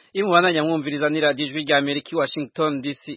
imubana nyamwumviriza ni radio Ijwi rya Amerika i Washington DC.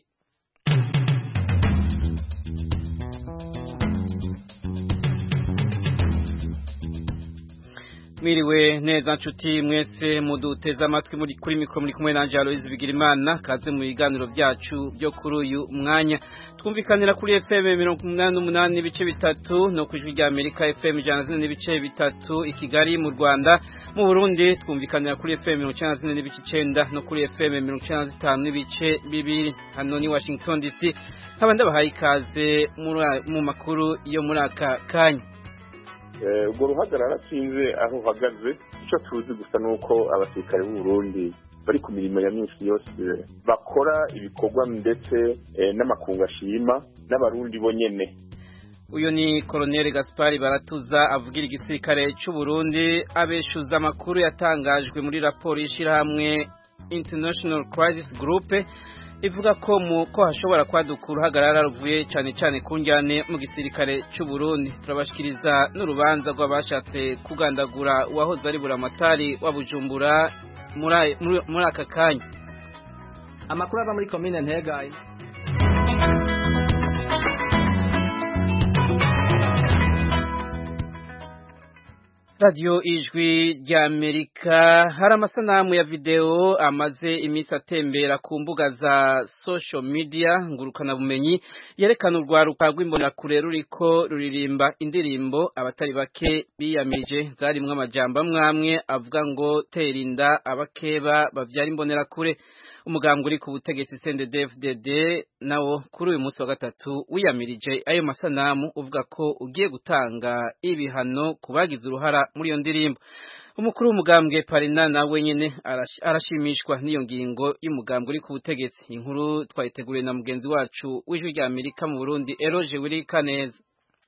Mwiriwe neza nshuti mwese muduteza amatwi muri kuri mikro muri kumwe nanje Aloise Bigirimana kaze mu biganiro byacu byo kuri uyu mwanya twumvikanira kuri FM 88 n'ibice bitatu no ku Ijwi rya Amerika FM 104 n'ibice bitatu i Kigali mu Rwanda. Mu Burundi twumvikanira kuri FM 94 n'ibice 9 no kuri FM 95 n'ibice bibiri. Hano ni Washington DC nkaba bahaye ikaze mu makuru yo muri aka kanya. Ubwo ruhagarara sinze aho uhagaze icyo tuzi gusa nuko abasirikare b'u Burundi bari ku mirimo ya minsi yose bakora ibikorwa ndetse n'amakungu ashima n'abarundi bonyene. Uyo ni Colonel Gaspard Baratuza avugira igisirikare cy'u Burundi abeshuza amakuru yatangajwe muri raporo y'ishirahamwe International Crisis Group ivuga ko hashobora kwaduka uruhagarara ruvuye cyane ku njyane mu gisirikare cy'u Burundi. Turabashikiriza n'urubanza rw'abashatse kugandagura uwahoze ari buramatari wa Bujumbura muri aka kanya. Amakuru ava muri commune Ntega. Radio Ijwi rya Amerika hari amasanamu ya video amaze imisi atembera ku mbuga za social media ngurukana bumenyi yerekana urwaruka rw'imbonakure ruriko ruririmba indirimbo abatari bake biyamirije zarimwe amajambo amwamwe avuga ngo terinda abakeba bavyara imbonerakure. Umugambwe uri ku butegetsi CNDD-FDD nawo kuri uyu munsi wa gatatu wiyamirije ayo masanamu uvuga ko ugiye gutanga ibihano kubagize uruhara muri iyo ndirimbo. Umukuru w'umugambwe Parina nawe nyene arashimishwa n'iyo ngingo y'umugambwe uri ku butegetsi. Inkuru twayiteguriye na mugenzi wacu w'Ijwi rya Amerika mu Burundi Eroge Wirikaneza.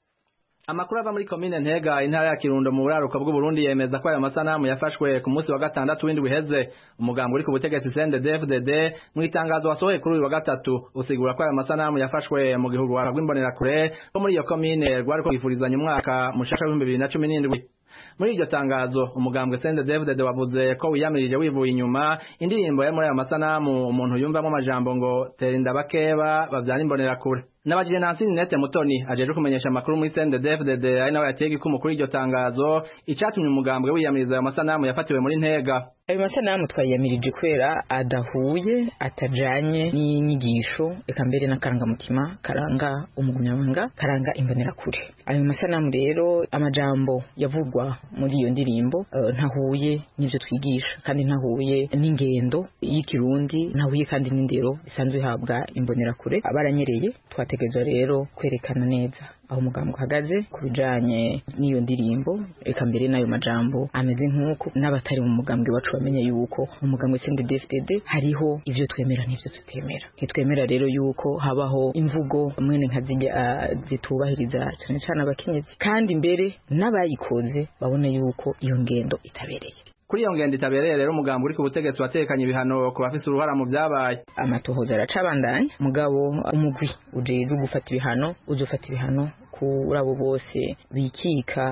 Amakuru ava muri commune Ntega intara ya Kirundo mu buraruko bw'u Burundi yemeza ko aya masanamu yafashwe ku munsi wa gatandatu w'indwi heze. Umugambwe uri ku butegetsi CNDD-FDD mu itangazo wasohoye kuri uyu wa gatatu usigura ko aya masanamu yafashwe mu gihugu rw'imbonera-kure ko muri iyo commune rwariko gifurizanya umwaka mushasha wa 2017. Muri iryo tangazo umugambwe CNDD-FDD wavuze ko wiyamirije wivuye inyuma indirimbo ya muri aya masanamu umuntu yumvamo amajambo ngo terinda bakeba bavyara imbonerakure. Nabajije Nancy Ninette Mutoni ajeje kumenyesha amakuru muri CNDD-FDD ari nawe yatege ko mukuru iryo tangazo icatumye umugambwe wiyamiriza ayo masanamu yafatiwe muri Ntega. Ayo masanamu twayiyamirije kwera adahuye atajanye n'inyigisho eka mbere n'akarangamutima karanga umugumyabanga karanga imbonerakure. Ayo masanamu rero amajambo yavugwa muri iyo ndirimbo ntahuye n'ivyo twigisha kandi ntahuye n'ingendo y'ikirundi ntahuye kandi n'indero isanzwe habwa imbonerakure. Abaranyereye twategezwa rero kwerekana neza aho umugambwe uhagaze ku bijanye n'iyo ndirimbo eka mbere n'ayo majambo ameze nk'uko n'abatari mu mugambwe wacu bamenye yuko umugambwe CNDD-FDD hariho ivyo twemera n'ivyo tutemera. Ntitwemera rero yuko habaho imvugo mwene nkazijya zitubahiriza cyane abakenyezi kandi mbere n'abayikoze babone yuko iyo ngendo itabereye. Kuri iyo ngendo itabereye rero umugambwe uri ku butegetsi watekanye ibihano ku bafise uruhara mu vyabaye. Amatohoza aracabandanya mugabo umugwi ujeze gufata ibihano uzofata ibihano kuri abo bose bikika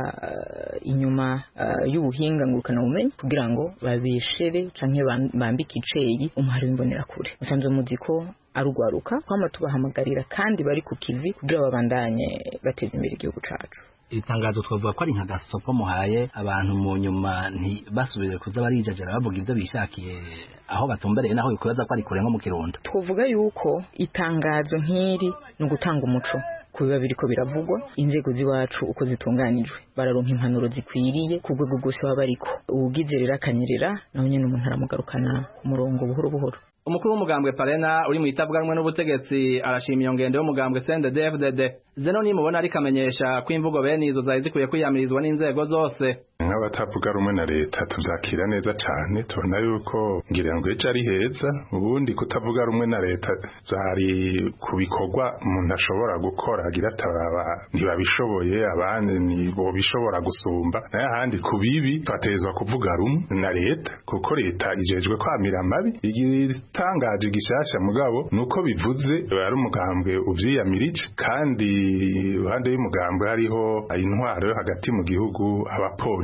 inyuma y'ubuhinga ngurukana bumenyi kugira ngo babeshere canke bambike iceyi umuhari w'imbonerakure. Musanzwe muzi ko arugwaruka kwama tubahamagarira kandi bari ku kivi kugira babandanye bateza imbere igihugu cacu. Itangazo twavuga ko ari nka gasopo muhaye abantu mu nyuma ntibasubire kuza barijajara bavuga ivyo bishakiye aho batumbereye naho bikubaza ko ari kure nko mu Kirundo. Twovuga yuko itangazo nk'iri no gutanga umuco kubiba biriko biravugwa inzego ziwacu uko zitunganijwe bararonka impanuro zikwiriye ku rwego rwose baba bariko ugize rero akanyerera naho nyene umuntu aramugarukana ku murongo buhoro buhoro. Umukuru w'umugambwe Parena uri mu itavuganwe n'ubutegetsi arashima iyo ngendo y'umugambwe CNDD-FDD. Zeno nimubona ari kamenyesha ko imvugo bene izo zari zikwiye kwiyamirizwa n'inzego zose. Nk'abatavuga rumwe na leta tuvyakira neza cyane tubona yuko ngira ngo ejo ari heza ubundi kutavuga rumwe na leta zari kubikorwa umuntu ashobora gukora agira atababa ntibabishoboye abandi nibo bishobora gusumba naye ahandi kubibi twatezwa kuvuga rumwe na leta kuko leta ijejwe kwamira amabi igitangaje gishasha mugabo nuko bivuze ari umugambwe uvyiyamirije kandi ruhande y'umugambwe hariho intwaro yo hagati mu gihugu abapolisi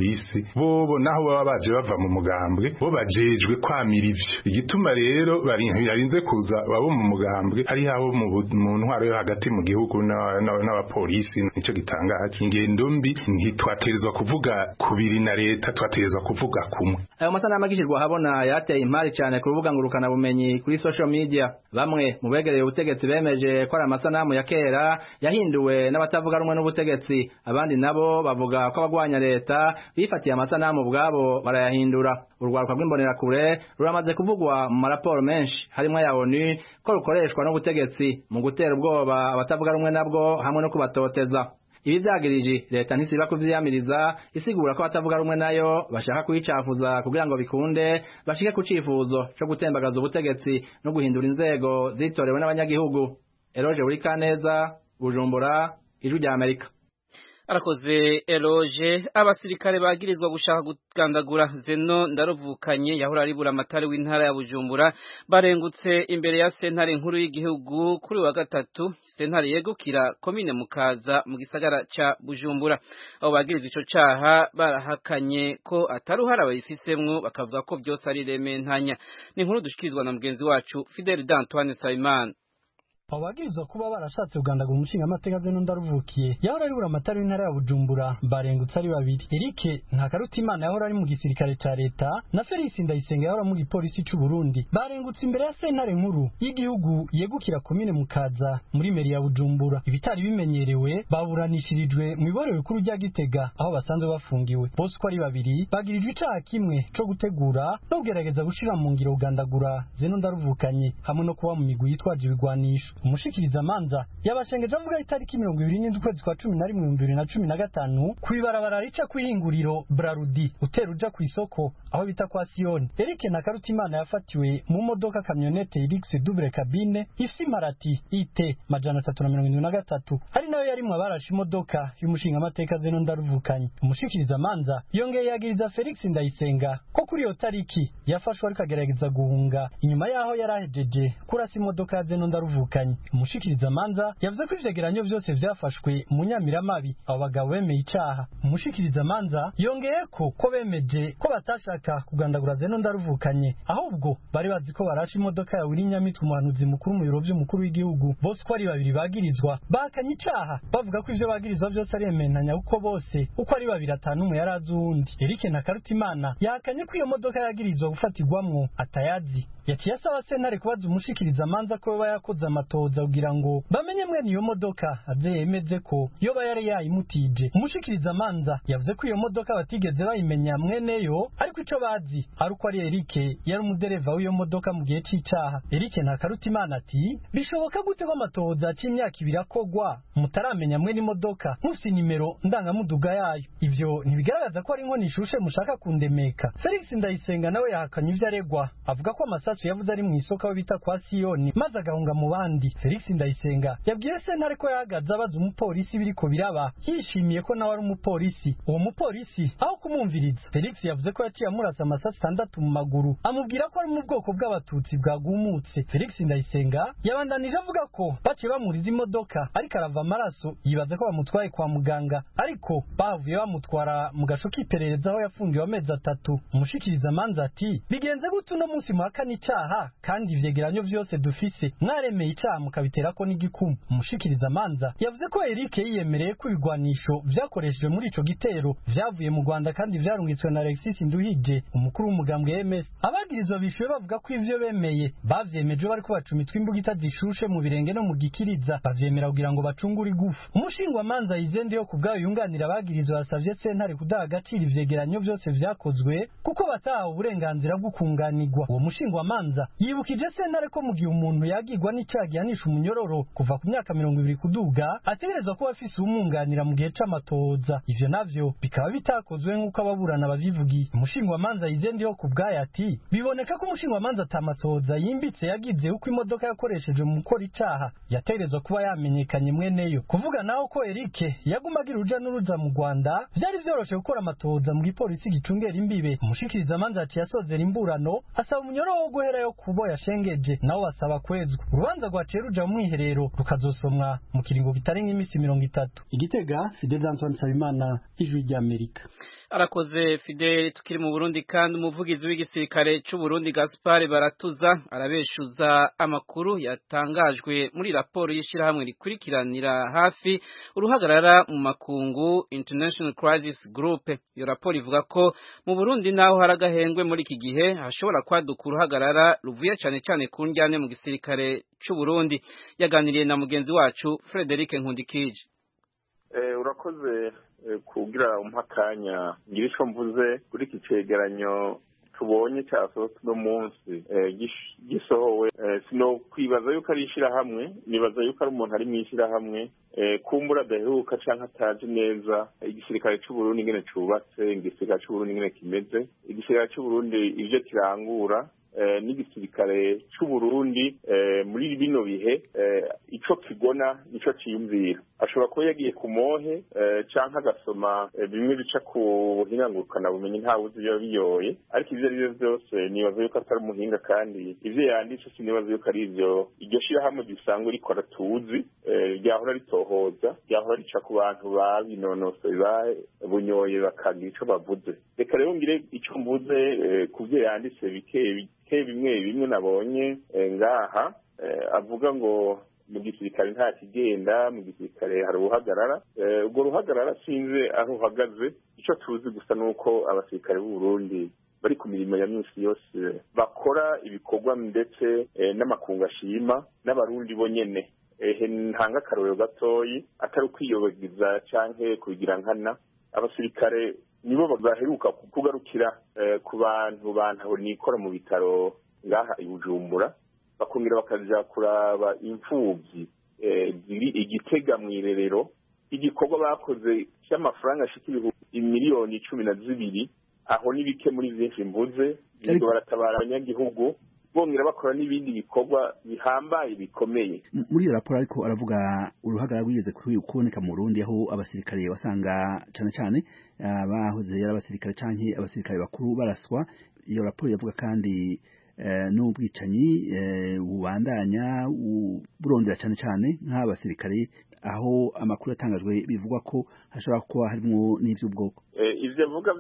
n'abapolisi bobo naho baba baje bava mu mugambwe bo bajejwe kwamira ivyo igituma rero yarinze kuza babo mu mugambwe hari habo mu ntwaro yo hagati mu gihugu n'abapolisi nico gitangaje ingendo mbi ntitwaterezwa kuvuga kubiri na leta twaterezwa kuvuga kumwe ayo masanamu agishirwa habona yateye impari cyane ku rubuga ngurukana bumenyi kuri social media bamwe mu begereye ubutegetsi bemeje ko ari amasanamu ya kera yahinduwe n'abatavuga rumwe n'ubutegetsi abandi nabo bavuga ko abagwanya leta bifatiye amasanamu ubwabo barayahindura urwaruka rw'imbonerakure ruramaze kuvugwa mu maraporo menshi harimo ya ONU ko rukoreshwa n'ubutegetsi mu gutera ubwoba abatavuga rumwe nabwo hamwe no kubatoteza ibi vyagirije leta ntisiba kuvyiyamiriza isigura ko abatavuga rumwe nayo bashaka kuyicafuza kugira ngo bikunde bashike ku cifuzo co gutembagaza ubutegetsi no guhindura inzego zitorewe n'abanyagihugu Eloge Burikaneza Bujumbura Ijwi rya Amerika Arakoze Eloge abasirikare bagirizwa gushaka gutandagura Zeno Ndaruvukanye yahora ari buramatari w'intara ya Bujumbura barengutse imbere ya sentare nkuru y'igihugu kuri wa gatatu sentare yegukira komine Mukaza mu gisagara ca Bujumbura abo bagirizwa ico caha barahakanye ko ataruhara bayifisemwo bakavuga ko byose ari rementanya ni inkuru dushikirizwa na mugenzi wacu Fidel D'Antoine Sayman Abagirizwa kuba barashatse kugandagura umushinga amateka Zeno Ndaruvukiye yahora ari buramatari w'intara ya Bujumbura barengutse ari babiri Eric Ntakarutimana yahora ari mu gisirikare ca leta na Felix Ndayisenga yahora mu gipolisi c'u Burundi barengutse imbere ya sentare nkuru y'igihugu yegukira komine Mukaza muri meri ya Bujumbura ibitari bimenyerewe baburanishirijwe mu iborero rikuru rya Gitega aho basanzwe bafungiwe bose ko ari babiri bagirijwe icaha kimwe co gutegura no kugerageza gushira mu ngiro kugandagura Zeno Ndaruvukanye hamwe no kuba mu migwi yitwaje ibigwanisho umushikiriza manza yabashengeje avuga itariki 27 kwezi kwa 11 2015 kwibarabara rica kwihinguriro Brarudi utera uja ku isoko aho bita kwa Sioni Eric Ntakarutimana yafatiwe mu modoka kamyonete Irix double cabine ifise imparati IT majana 373 ari nayo yari mu abarashi imodoka y'umushinga amateka Zeno Ndaruvukanye umushikiriza manza yongeye yagiriza Felix Ndayisenga ko kuri iyo tariki yafashwe ariko agerageza guhunga inyuma yaho yarahejeje kurasa imodoka ya Zeno Ndaruvukanye umushikiriza manza yavuze ko ivyegeranyo byose vyafashwe mu Nyamiramabi abo bagabo bemeye icaha umushikiriza manza yongeye ko bemeje ko batashaka kugandagura Zeno Ndaruvukanye ahubwo bari bazi ko barasha imodoka ya Nyamitwe umuhanuzi mukuru mu biro by'umukuru w'igihugu bose ko ari babiri bagirizwa bakanye icaha bavuga ko ivyo bagirizwa byose ari ementanya uko bose uko ari babiri atanu umwe yarazi uwundi Eric Ntakarutimana yakanye ko iyo modoka yagirizwa gufatirwamwo atayazi yaciye asaba sentare kubaza umushikiriza manza ko baba yakoze amatoza kugira ngo bamenye mwene iyo modoka azeyemeze ko iyo yari yayimutije umushikiriza manza yavuze ko iyo modoka batigeze bayimenya mweneyo ariko ico bazi ari uko ari Eric yari umudereva w'iyo modoka mu gihe c'icaha Eric Ntakarutimana ati bishoboka gute ko amatoza c'imyaka ibiri akogwa mutaramenya mwene imodoka mufise nimero ndangamuduga yayo ivyo ntibigaragaza ko ari inkoni ishushe mushaka kundemeka Felix Ndayisenga nawe yahakanye ivyo aregwa avuga ko amasasu yavuze ari mu isoko aho bita kwa Sioni maze agahunga mu bandi Felix Ndayisenga yabwiye sentare ko yahagaze abaza umupolisi biriko biraba yishimiye ko nawe ari umupolisi uwo mupolisi aho kumumviriza Felix yavuze ko yaciye amurasa amasasu 6 mu maguru amubwira ko ari mu bwoko bw'abatutsi bwagumutse Felix Ndayisenga yabandanije avuga ko baciye bamuriza imodoka ariko arava amaraso yibaza ko bamutwaye kwa muganga ariko bavuye bamutwara mu gasho k'iperereza aho yafungiwe amezi 3 umushikiriza manza ati bigenze gute uno munsi muhakana icaha kandi ivyegeranyo vyose dufise mwaremeye icaha mukabitera ko n'igikumu umushikiriza manza yavuze ko Eric yiyemereye ko ibigwanisho vyakoreshejwe muri ico gitero vyavuye mu Rwanda kandi vyarungitswe na Alexis Nduhije umukuru w'umugambwe MS abagirizwa bishuye bavuga ko ivyo bemeye bavyemeje bariko bacumitwa imbugita zishushe mu birenge no mu gikiriza bavyemera kugira ngo bacungure igufu umushingwa manza yizende yo kubgayo yunganira abagirizwa yasavye sentare kudaha agaciro ivyegeranyo vyose vyakozwe kuko batahawe uburenganzira bwo kunganirwa uwo mushingwa manza yibukije sentare ko mu gihe umuntu yagirwa n'icyaha gihanisha umunyororo kuva ku myaka 20 kuduga ategerezwa kuba afise umwunganira mu gihe c'amatoza ivyo navyo bikaba bitakozwe nk'uko ababurana bavyivugiye umushingwa manza yizende yo kubgayo ati biboneka ko umushingwa manza atamasoza yimbitse yagize uko imodoka yakoresheje mu gukora icaha yategerezwa kuba yamenyekanye mweneyo kuvuga naho ko Eric yagumagira uruja n'uruza mu Rwanda vyari vyoroshe gukora amatoza mu gipolisi gicungera imbibe umushikiriza manza ati yasozera imburano asaba umunyoro wo guhera yo kubo yashengeje nawo basaba kwezwa urubanza rwa rwaciye ruja mu mwiherero rukazosomwa mu kiringo kitarenga iminsi 30. Igitega, Fidel Antoine Sabimana, Ijwi ry'Amerika. Arakoze Fidel. Tukiri mu Burundi kandi umuvugizi w'igisirikare c'u Burundi Gaspard Baratuza arabeshuza amakuru yatangajwe muri raporo y'ishirahamwe rikurikiranira hafi uruhagarara mu makungu International Crisis Group. Iyo raporo ivuga ko mu Burundi naho haragahengwe muri iki gihe hashobora kwaduka uruhagarara ruvuye cyane ku njyane mu gisirikare c'u Burundi. Yaganiriye na mugenzi wacu Frederic Nkundikije. Urakoze kugira umpakanya ngira ico mvuze kuri iki cegeranyo tubonye cyasohotse no munsi gisohowe. Sino kwibaza yuko ari ishirahamwe, nibaza yuko ari umuntu ari mw'ishirahamwe kumbura daheruka canke atazi neza igisirikare c'u Burundi ingene cubatse, igisirikare c'u Burundi ingene kimeze, igisirikare c'u Burundi ivyo kirangura n'igisirikare c'u Burundi muri bino bihe ico kigona nico ciyumvira. Ashobora kuba yagiye ku mohe canke agasoma bimwe bica ku buhingangurukana bumenyi ntawe uzi iyo biyoye, ariko ivyo arivyo vyose nibaza yuko atari umuhinga, kandi ivyo yanditse sinibaza yuko ari ivyo iryo shirahamwe risanzwe rikora tuzi, ryahora ritohoza, ryahora rica ku bantu babinonosoye babunyoye bakagira ico bavuze. Reka rero ngire ico mvuze ku vyo yanditse bike bimwe nabonye ngaha. Avuga ngo mu gisirikare nta kigenda, mu gisirikare hari uruhagarara. Ubwo ruhagarara sinze aho uhagaze, ico tuzi gusa nuko abasirikare b'u Burundi bari ku mirimo ya minsi yose bakora ibikorwa ndetse n'amakungu ashima n'abarundi bonyene. Ntanga akarorero gatoyi atari ukwiyobagiza canke kugira nkana. Abasirikare nibo baheruka kugarukira ku bantu nikora mu bitaro ngaha i Bujumbura, bakongera bakaja kuraba imfuvyi ziri Igitega mw'irerero. Igikorwa bakoze cy'amafaranga ashika miliyoni 12, aho nibike muri vyinshi mvuze, ngo baratabara abanyagihugu, bongera bakora n'ibindi bikorwa bihambaye bikomeye. Muri iyo raporo ariko aravuga uruhagarara rwigeze kuboneka mu Burundi, aho abasirikare wasanga cyane bahoze ari abasirikare canke abasirikare bakuru baraswa. Iyo raporo yavuga kandi n'ubwicanyi bubandanya burondera cyane nk'abasirikare, aho amakuru yatangajwe bivugwa ko hashobora kuba harimo n'ivy'ubwoko. Ivyo avuga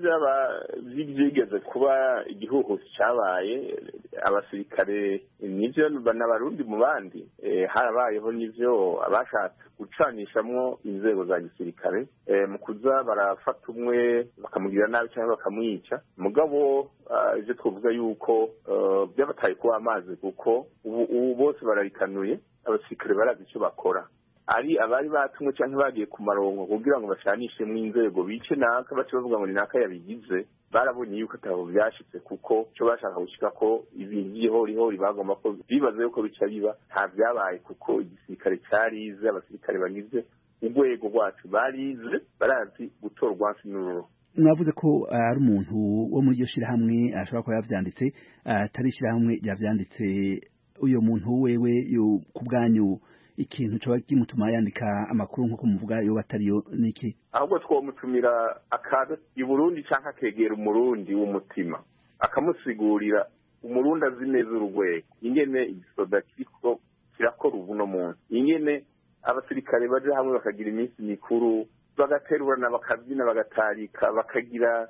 vyigeze kuba igihuhusi cabaye. Abasirikare nivyo n'abarundi mu bandi harabayeho n'ivyo abashatse gucanishamwo inzego za gisirikare mu kuza barafata umwe bakamugira nabi cyangwa bakamwica. Mugabo ivyo twovuga yuko byabataye kuba amazi, kuko ubu bose bararikanuye. Abasirikare barazi icyo bakora, ari abari batumwe cyangwa bagiye ku marongo kugira ngo bashanishe mu inzego bice naka bace bavuga ngo ni naka yabigize. Barabonye yuko atabo byashitse, kuko cyo bashaka gushika ko ibintu by'ihori bagomba ko bibaze yuko bica biba nta byabaye, kuko igisirikare cyarize, abasirikare bagize urwego rwacu barize, barazi gutorwa n'ururo. Mwavuze ko ari umuntu wo muri iryo shirahamwe ashobora kuba yavyanditse, atari shirahamwe yavyanditse. Uyo muntu wewe ku bwanyu ikintu cyo kimutuma yandika amakuru nko kumuvuga yo batariyo niki? Ahubwo twomutumira akaza i Burundi canka kegera umurundi w'umutima, akamusigurira umurundi azi neza urugwego ingene igisoda kiriko kirakora ubu no munsi, ingene abasirikare baje hamwe bakagira iminsi mikuru, bagaterurana, bakabyina, bagatarika, bakagira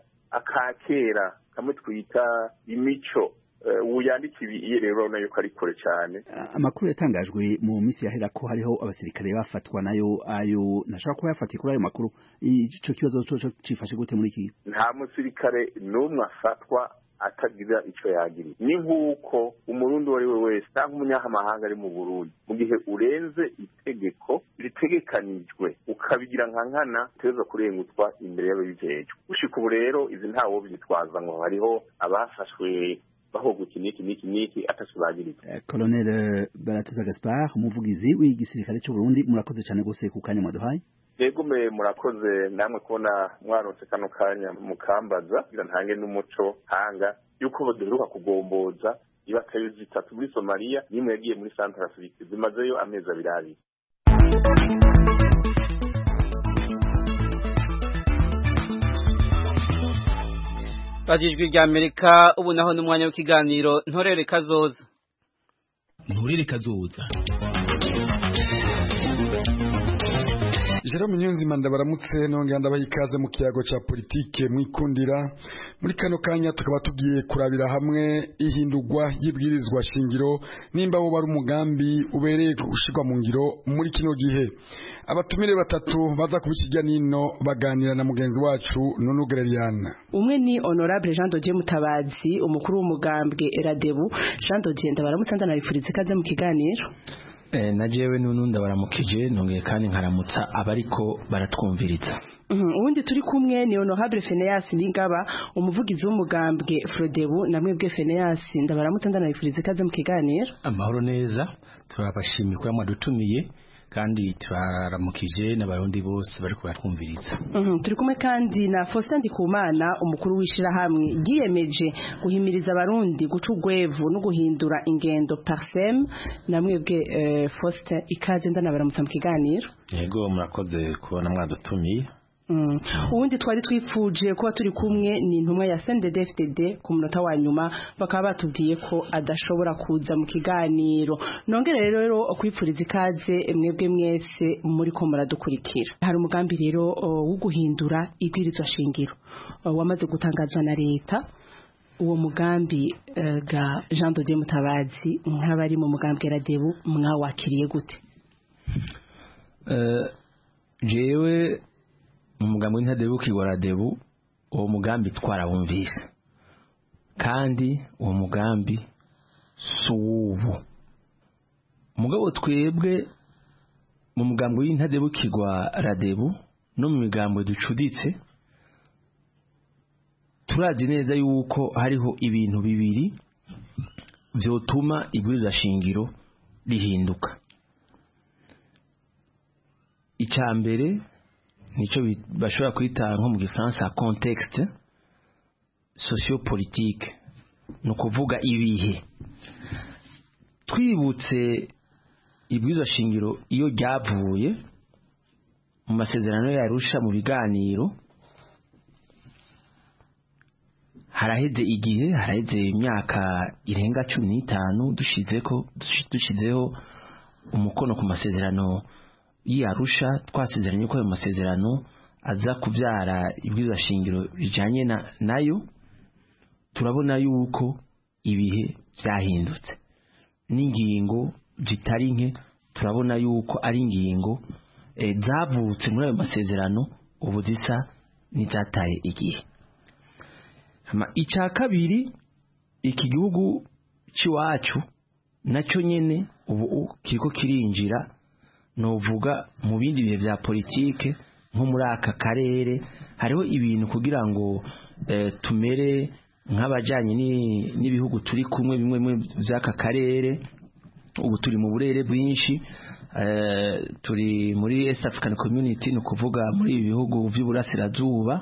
akakera kamwe twita imico. Uyandika ibi rero nayo ko ari kure cyane. Amakuru yatangajwe mu minsi yahera ko hariho abasirikare bafatwa nayo ayo nashaka ko yafatiye kuri ayo makuru. Ico kibazo cyo cifashe gute muri iki? Nta musirikare n'umwe afatwa atagira ico yagira. Ni nkuko umurundi wari we wese cyangwa umunyamahanga ari mu Burundi, mu gihe urenze itegeko ritegekanijwe ukabigira nkana tezo kurengutwa imbere y'ababijejwe. Ushika ubu rero izi ntawo byitwaza ngo hariho abafashwe baho niki atasubagiritse. Colonel Baratuza Gaspard, umuvugizi w'igisirikare cy'u Burundi, murakoze cyane gose ku kanya mwaduhaye. Yego murakoze namwe kubona mwaronse kano kanya mukambaza kugira ntange n'umuco hanga yuko baduheruka kugomboza ibatayo zitatu muri Somalia, nimwe yagiye muri Central Africa, zimazeyo amezi 2. Ijwi rya Amerika. Ubu naho n'umwanya w'ikiganiro Ntorere Kazoza. Ntorere Kazoza. Jerome Nyunzima ndabaramutse nongera ndabaha ikaze mu kiyago ca politike mwikundira muri kano kanya tukaba tugiye kurabira hamwe ihindurwa y'ibwirizwa shingiro nimba bo bari umugambi ubereye gushirwa mu ngiro muri kino gihe. Abatumire batatu baza kubikijya nino baganira na mugenzi wacu Nunu Gereriana. Umwe ni Honorable Jean Dodier Mutabazi umukuru w'umugambwe Eradebu. Jean Dodier ndabaramutse ndanabifuriza ikaze mu kiganiro. Na jewe Nunu ndabaramukije nongeye kandi nkaramutsa abariko baratwumviriza. Ubundi turi kumwe ni Honorable Phineas Ningaba umuvugizi w'umugambwe Frodebu namwe bwe Phineas ndabaramutse ndanabifuriza ikaze mu kiganiro. Amahoro neza turabashimiye ko mwadutumiye kandi turaramukije n'abarundi bose bari kubatwumviriza. Turi kumwe kandi na Faustin Ndikumana umukuru w'ishira hamwe yiyemeje guhimiriza abarundi guca ugwevu no guhindura ingendo parsem namwe bwe Faustin ikaze ndanabaramutsa mu kiganiro. Yego murakoze kubona mwadutumiye. Ubundi twari twifuje kuba turi kumwe ni intumwa ya CNDD-FDD ku munota wa nyuma bakaba batubwiye ko adashobora kuza mu kiganiro. Nongere rero kwipfuriza ikaze mwebwe mwese muri ko muradukurikira. Hari umugambi rero wo guhindura ibwirizwa shingiro wamaze gutangazwa na leta. Uwo mugambi ga Jean Dodier Mutabazi nk'abari mu mugambi Eradebu mwawakiriye gute? Jewe umugambi w'intadebukirwa Eradebu uwo mugambi twarabumvise kandi uwo mugambi subu mugabo twebwe mu mugambi w'intadebukirwa Eradebu no mu migambo ducuditse turazi neza yuko hariho ibintu bibiri vyotuma ibwirizwa shingiro rihinduka. Icambere nico bashobora kwita nko mu gifaransa contexte sociopolitique no kuvuga ibihe. Twibutse ibwirizwa shingiro iyo ryavuye mu masezerano yarusha mu biganiro haraheze igihe haraheze imyaka irenga 15 dushizeho umukono ku masezerano y'Arusha twasezeranye ko ayo masezerano aza kubyara ibwirizwa shingiro rijanye nayo. Turabona yuko ibihe byahindutse n'ingingo zitari nke turabona yuko ari ingingo zavutse muri ayo masezerano ubu zisa n'izataye igihe. Icya kabiri iki gihugu cy'iwacu nacyo nyene ubu kiriko kirinjira novuga mu bindi bihe vya politike nko muri aka karere hariho ibintu kugira ngo tumere nk'abajanye n'ibihugu turi kumwe bimwe vy'aka karere. Ubu turi mu burere bwinshi turi muri East African Community no kuvuga muri ibihugu vy'uburasirazuba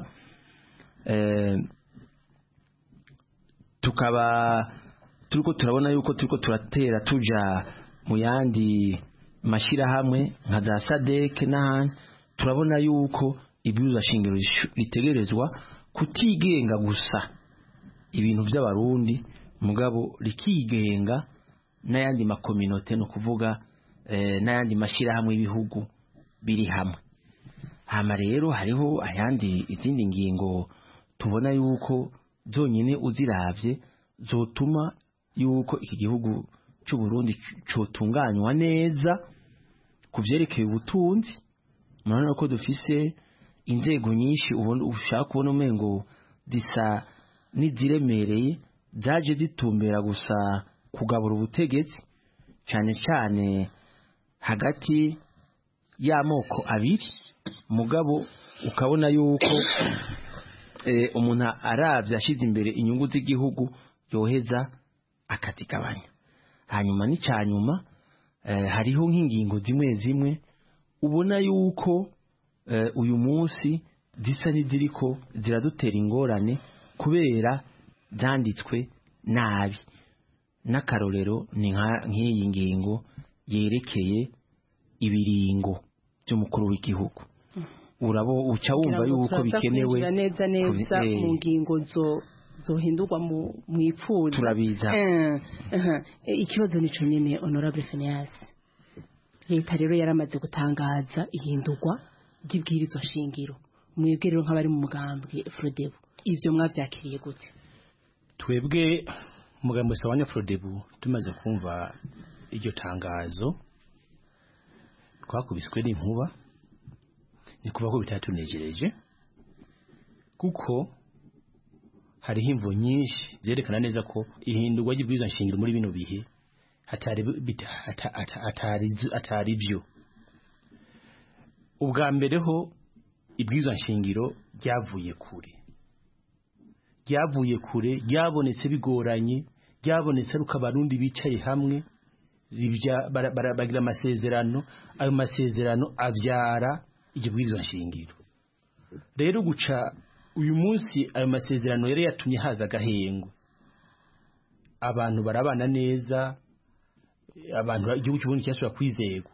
tukaba turiko turabona yuko turiko turatera tuja mu yandi mashirahamwe nka za SADC n'ahandi. Turabona yuko ibwirizwa shingiro ritegerezwa kutigenga gusa ibintu by'abarundi mugabo rikigenga n'ayandi makominote no kuvuga n'ayandi mashirahamwe y'ibihugu biri hamwe. Hama rero hariho ayandi izindi ngingo tubona yuko zonyine uziravye zotuma yuko iki gihugu cy'u Burundi cotunganywa neza kuvyerekeye ubutunzi. Murabona ko dufise inzego nyinshi ushaka kubona umengo disa n'iziremereye zaje zitumbera gusa kugabura ubutegetsi cyane cyane hagati y'amoko abiri mugabo ukabona yuko umuntu aravye ashize imbere inyungu z'igihugu yoheza akatigabanya. Hanyuma n'icanyuma hariho nk'ingingo zimwe zimwe ubona yuko uyu munsi zisa n'iziriko ziradutera ingorane kubera zanditswe nabi. N'akarorero ni nk'iyi ngingo yerekeye ibiringo by'umukuru w'igihugu. Urabo uca wumva yuko bikenewe neza mu ngingo zohindurwa mu ipfuza turabiza. Ikibazo nico nyene Honorable Phineas leta rero yaramaze gutangaza ihindurwa ry'ibwirizwa shingiro mwebwe rero nk'abari mu mugambwe Frodebu ivyo mwavyakiriye gute? Twebwe umugambwe Sawanya Frodebu tumaze kumva iryo tangazo twakubiswe n'inkuba ni kuva ko bitatunejereje kuko hariho imvo nyinshi zerekana neza ko ihindurwa ry'ibwirizwa shingiro muri bino bihe atari byo. Ubwa mbere ho ibwirizwa shingiro ryavuye kure ryabonetse bigoranye, ryabonetse ruka abarundi bicaye hamwe bagira amasezerano, ayo masezerano abyara iryo bwirizwa shingiro. Rero guca uyu munsi ayo masezerano yari yatumye haza agahengo, abantu barabana neza, abantu igihugu cy'uburundi cyasubira kwizerwa.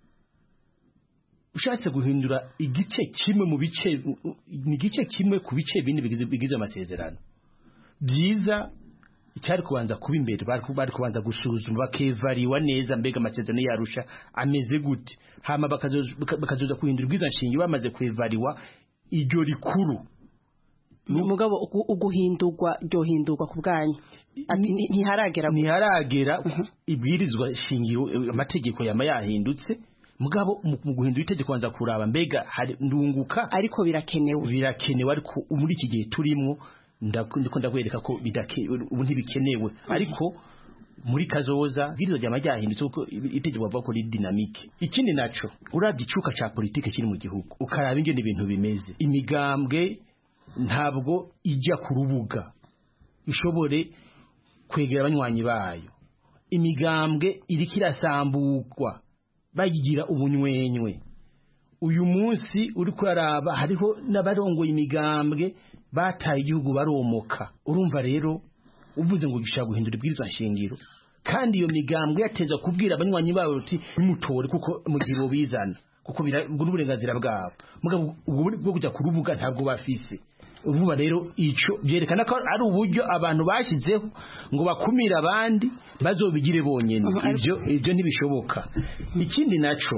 Ushatse guhindura igice kimwe mu bice, ni igice kimwe ku bice bindi bigize amasezerano, byiza icyari kubanza kuba imbere bari kubanza gusuzuma bakevariwa neza mbega amasezerano yarusha ameze gute, hama bakazoza kuhindura ubwiza nshingiro bamaze kwevariwa iryo rikuru. Mugabo uguhindurwa ryohindurwa ku bwanyu ati ntiharagera ibwirizwa shingiro amategeko yama yahindutse, mugabo mu guhindura itegeko kwanza kuraba mbega hari ndunguka, ariko birakenewe ariko muri iki gihe turimo ndiko ndakwereka ko ubu ntibikenewe, ariko muri kazoza bwirizwa ryama ryahindutse kuko itegeko bavuga ko ari dynamique. Ikindi naco uravye icuka ca politike kiri mu gihugu ukaraba ingene ibintu bimeze, imigambwe ntabwo ijya ku rubuga ishobore kwegera abanywanyi bayo, imigambwe iriko irasambukwa bayigira ubunywenywe. Uyu munsi uri kuraraba hariho n'abarongoye imigambwe bataye igihugu baromoka. Urumva rero uvuze ngo gishaka guhindura ibwirizwa nshingiro kandi iyo migambwe yateza kubwira abanywanyi bayo uti nimutore kuko mugibo bizana kuko ubwo n'uburenganzira bwabo, mugabo ubwo kujya ku rubuga ntabwo bafise. Uvuba rero ico byerekana ko ari uburyo abantu bashizeho ngo bakumira abandi bazobigire bonyene, ibyo ntibishoboka. Ikindi naco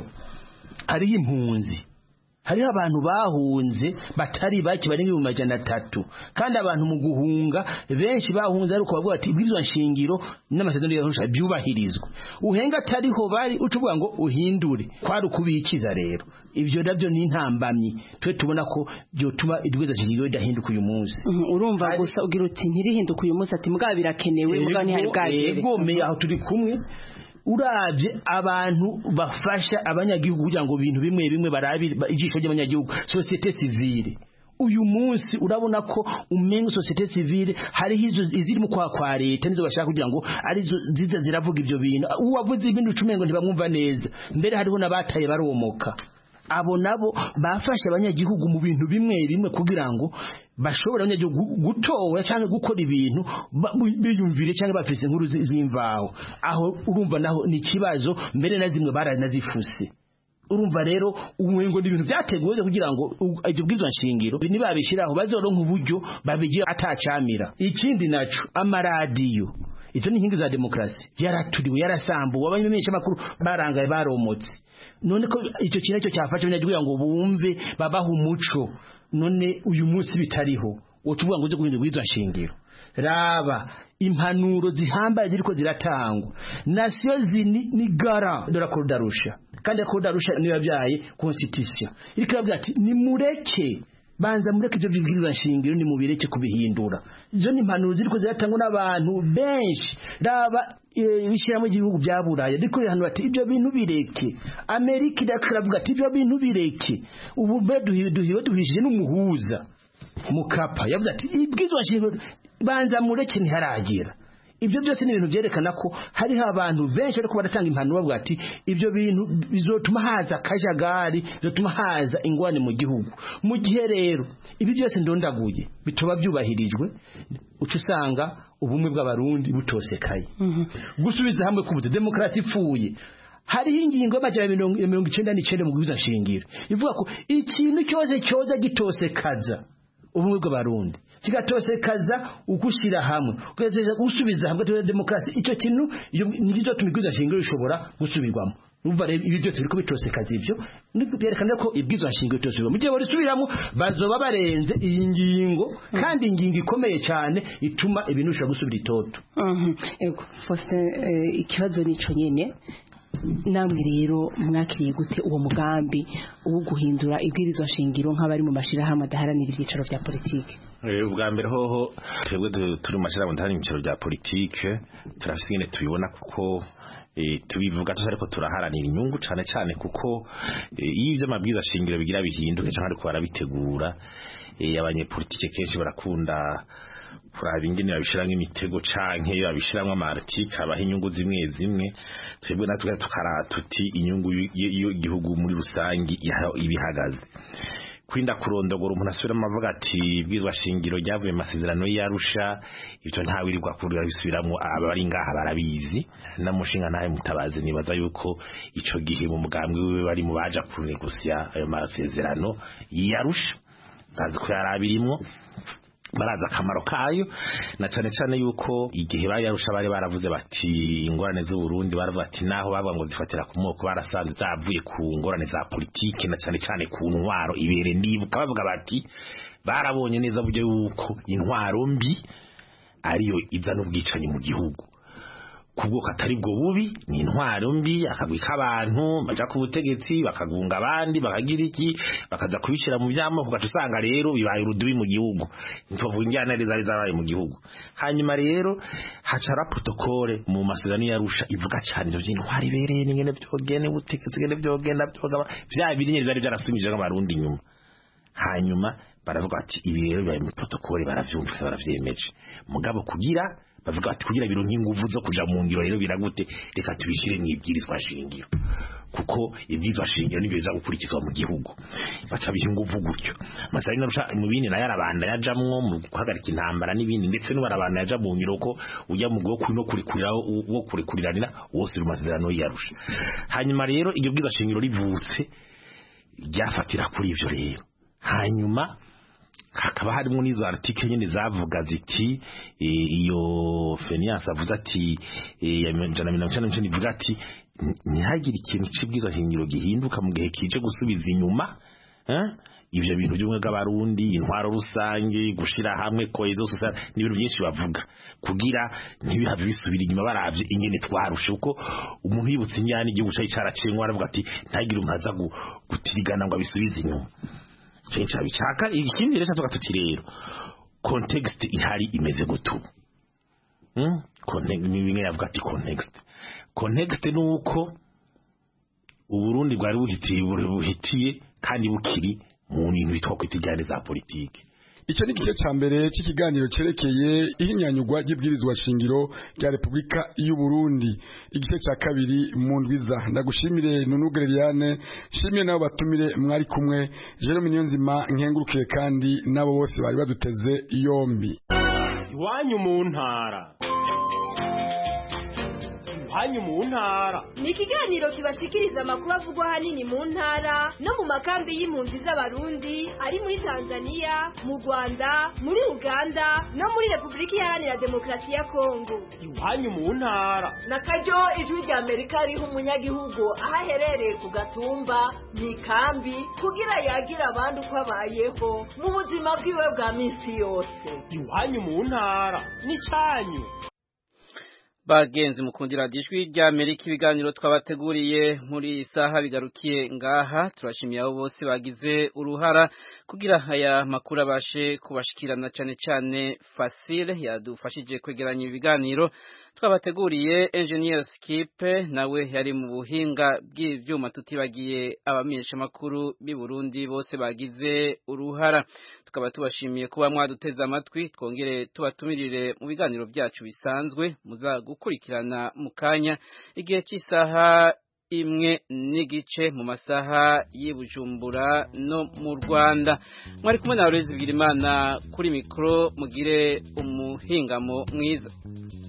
ari impunzi, hariho abantu bahunze batari baki bari mu 300, kandi abantu mu guhunga benshi bahunze ariko bavuga ati ibwirizwa nshingiro n'amasezerano y'Arusha byubahirizwa. Uhenga atariho bari ucuvuga ngo uhindure kwari kubikiza. Rero ivyo navyo ni intambamyi twe tubona ko byo tuma ibwirizwa nshingiro ridahinduka uyu munsi. Urumva gusa ugira uti ntirihinduka uyu munsi ati mugabo birakenewe mugabo ntihari bwagere. Egome aho turi kumwe uravye abantu bafasha abanyagihugu kugira ngo ibintu bimwe barabira ijisho ry'abanyagihugu, societe civile. Uyu munsi urabona ko umenga societe civile hari hizo iziri mu kwa leta nizo bashaka kugira ngo arizo ziza ziravuga ibyo bintu. Uwavuze ibintu ucumengo ntibamwumva neza, mbere hariho nabataye baromoka. Abo nabo bafasha abanyagihugu mu bintu bimwe kugira ngo bashobora abanyagihugu gutora cyangwa gukora ibintu biyumvire cyangwa bafise inkuru z'imvaho. Aho urumva naho ni kibazo, mbere na zimwe baranazifuse. Urumva rero umwengo n'ibintu byateguwe kugira ngo ibyo bwirizwa nshingiro nibabishiraho bazoronka uburyo babigira atacamira. Ikindi naco amaradiyo, izo ni inkingi za demokrasi, yaraturiwe yarasambuwe, abamenyesha makuru barangaye baromotse. None ko icyo kintu cyo cyafashe abanyagihugu ngo bumve babaho umuco, none uyu munsi bitariho utuvuga ngo uze guhindura ubwirizwa nshingiro. Raba impanuro zihambaye ziriko ziratangwa nasiyo ni gara dora kodarusha, kandi kodarusha niyo yabyaye constitution iriko yavuga ati nimureke banza mureke ibyo bibwirizwa nshingiro ni mubireke kubihindura. Izo ni impanuro ziriko ziratangwa n'abantu benshi. Raba ishyiramo igihugu bya Buraya ariko hano bati ibyo bintu bireke. Amerika iravuga ati ibyo bintu bireke. Ubu duhishije n'umuhuza Mukapa yavuze ati ibwirizwa nshingiro banza mureke ntiharagira. Ibyo byose ni ibintu byerekana ko hariho abantu benshi ariko baratanga impanuro bavuga ati ibyo bintu bizotuma haza kajagari, bizotuma haza ingwane mu gihugu. Mu gihe rero ibi byose ndondaguye bitoba byubahirijwe, uca usanga ubumwe bw'abarundi butosekaye. Gusubiza hamwe kubuze demokrasi ipfuye. Hariho ingingo y'amajana 99 mu bwirizwa nshingiro ivuga ko ikintu cyose gitosekaza ubumwe bw'abarundi kigatosekaza ugushira hamwe gusubiza hamwe demokarasi icyo kintu nizo tumigwiza shingiro ishobora gusubirwamo umva rero ibi byose biriko bitosekaza ivyo byerekana ko ibwirizwa shingiro bitosubirwa mu gihe borisubiramo bazoba barenze iyi ngingo kandi ingingo ikomeye cyane ituma ibintu bishobora gusubira itoto ego Faustin ikibazo nico nyene namwe rero mwakiriye gute uwo mugambi wo guhindura ibwirizwa shingiro nk'abari mu mashirahamwe adaharanira ivyicaro vya politike ubwa mbere hoho twebwe turi mu mashirahamwe adaharanira ivyicaro vya politike turafise ingene tubibona kuko tubivuga ariko turaharanira inyungu cyane cyane kuko iyo ivyo amabwirizwa shingiro bigira bihinduke cyangwa ariko barabitegura abanyepolitike kenshi barakunda kuraba ingene babishiramwo imitego canke babishiramwo amartike abaha inyungu zimwe zimwe twebwe natwe tukaratuti inyungu y'igihugu muri rusangi ibihagaze kwinda kurondogora umuntu asubiramo avuga ati bwizwa shingiro ryavuye mu masezerano y'Arusha ivyo ntawirirwa kurira bisubiramwo abari ngaha barabizi namushinga naye mutabaze nibaza yuko ico gihe mu mugambwe wiwe bari mu baja kunegusya ayo masezerano y'Arusha bazi ko yarabirimwo baraza akamaro kayo na cyane cyane yuko igihe bayarusha bari baravuze bati ingorane z'u Burundi baravuga ati naho bavuga ngo zifatira ku moko barasanze zavuye ku ngorane za politike na cyane cyane ku ntwaro ibere ndibuka bavuga bati barabonye neza buryo yuko intwaro mbi ariyo izana ubwicanyi mu gihugu kubwo katari bwo bubi ni intwaro mbi akagwika abantu baja ku butegetsi bakagunga abandi bakagira iki bakaza kubishira mu byamo kugatusanga rero bibaye urudubi mu gihugu ntovuga injyana zari zabaye mu gihugu hanyuma rero hacara protocole mu masezerano y'Arusha ivuga cyane ivyo intwaro ibereye n'ingene byogene butegetsi ngene byogenda byogaba bya birinye byari byarasumije nk'abarundi nyuma hanyuma baravuga ati ibi rero bibaye mu protocole baravyumvika baravyemeje mugabo kugira bavuga ati kugira biro nk'inguvu zo kuja mu ngiro rero biragute reka tubishire mu ibwirizwa shingiro kuko ibwirizwa shingiro nibyo biza gukurikizwa mu gihugu baca biha inguvu gutyo masari narusha mu bindi nayo arabanda yajamwo mu guhagarika intambara n'ibindi ndetse n'ubarabanda yaja mu ngiro ko ujya mu gwo no kurikuriraho wo kurikurirana wose mu masezerano y'Arusha hanyuma rero iryo bwirizwa shingiro rivutse ryafatira kuri ivyo rero hanyuma hakaba harimo n'izo article nyene zavuga ziti iyo Fenias avuze ati ya 195 ivuga ati ntihagire ikintu cibwiza hingiro gihinduka mu gihe kije gusubiza inyuma ivyo bintu by'umwe bw'abarundi intwaro rusange gushira hamwe ko izo sosiyete n'ibintu byinshi bavuga kugira ntibihave bisubira inyuma baravye ingene twarushe uko umuntu yibutse inyana igihugu cyaracenwa aravuga ati ntagire umaza gutirigana ngo abisubize inyuma Chencha bichaka ikindi rero tuka tuti rero context ihari imeze gutu context ni yavuga ati context nuko uburundi bwari buhitiye kandi bukiri mu bintu bitwa kwitijyane za politike icyo ni igice cya mbere cy'ikiganiro cyerekeye ihinyanyugwa ry'ibwirizwa shingiro rya Repubulika y'u Burundi igice cya kabiri mu ndwiza ndagushimire Nunugre Liliane shimye nabo batumire mwari kumwe Jerome Niyonzima nkengurukiye kandi nabo bose bari baduteze yombi iwanyu mu ntara hanyu mu ntara ni ikiganiro kibashikiriza amakuru avugwa hanini mu ntara no mu makambi y'impunzi z'abarundi ari muri Tanzania mu Rwanda muri Uganda no muri Republika Iharanira Demokarasi ya Kongo iwanyu mu ntara na karyo ijwi rya Amerika riha umunyagihugu aho aherereye ku gatumba mu ikambi kugira yagira abandi uko abayeho mu buzima bwiwe bwa minsi yose iwanyu mu ntara ni cyanyu bagenzi mukundira dijwi rya Amerika ibiganiro twabateguriye muri isaha bigarukiye ngaha turashimiye abo bose bagize uruhara kugira aya makuru abashe kubashikirana cyane Facile yadufashije kwegeranya ibiganiro twabateguriye engineer Skip nawe yari mu buhinga bw'ivyuma tutibagiye abamenyesha makuru b'i Burundi bose bagize uruhara tukaba tubashimiye kuba mwaduteze amatwi twongere tubatumirire mu biganiro byacu bisanzwe muza gukurikirana mu kanya igihe cy'isaha imwe n'igice mu masaha y'Ibujumbura no mu Rwanda mwari kumwe na Aloys Bigirimana kuri mikro mugire umuhingamo mwiza